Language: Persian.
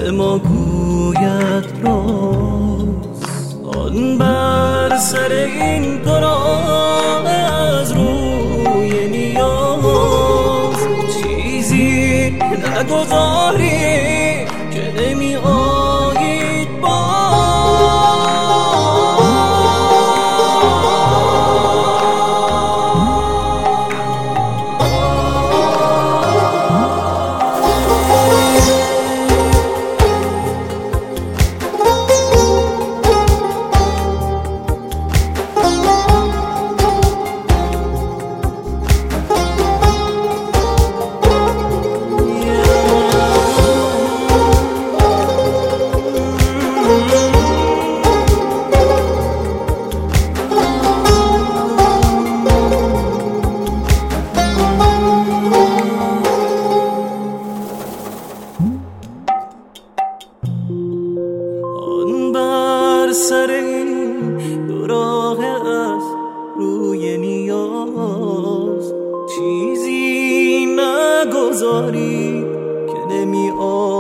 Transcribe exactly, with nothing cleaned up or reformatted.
به ما گوید راست. آن بر سر این گناه از روی نیاز چیزی نگذاری که نمی آیید باز. سر این دو راه از روی نیاز چیزی نگذاری که نمی آ